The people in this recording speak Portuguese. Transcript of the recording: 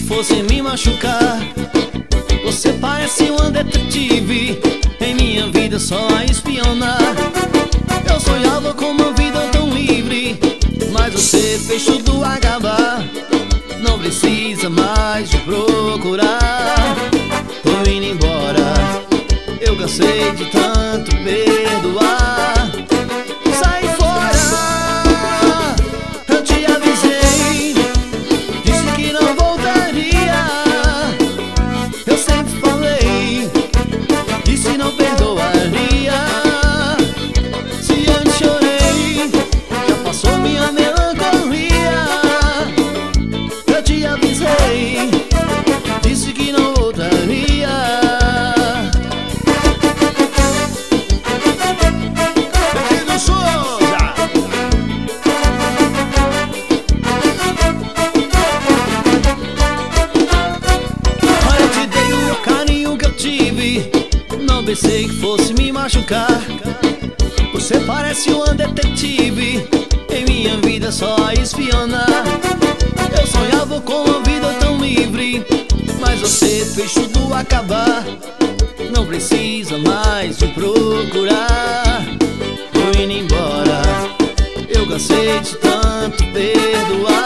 fosse me machucar. Você parece um detetive, em minha vida só a espionar. Eu sonhava com uma vida tão livre, mas você fez tudo acabar. Não precisa mais de procurar. Tô indo embora, eu cansei de tanto perdoar. Sai fora, eu te avisei, disse que não voltaria. Eu sempre falei, disse não perdoaria. Se antes chorei, já passou minha melancolia. Eu te avisei, disse que não voltaria. Não pensei que fosse me machucar. Você parece um detetive, em minha vida só a espionar. Eu sonhava com uma vida tão livre, mas você fez tudo acabar. Não precisa mais de procurar. Tô indo embora, eu cansei de tanto perdoar.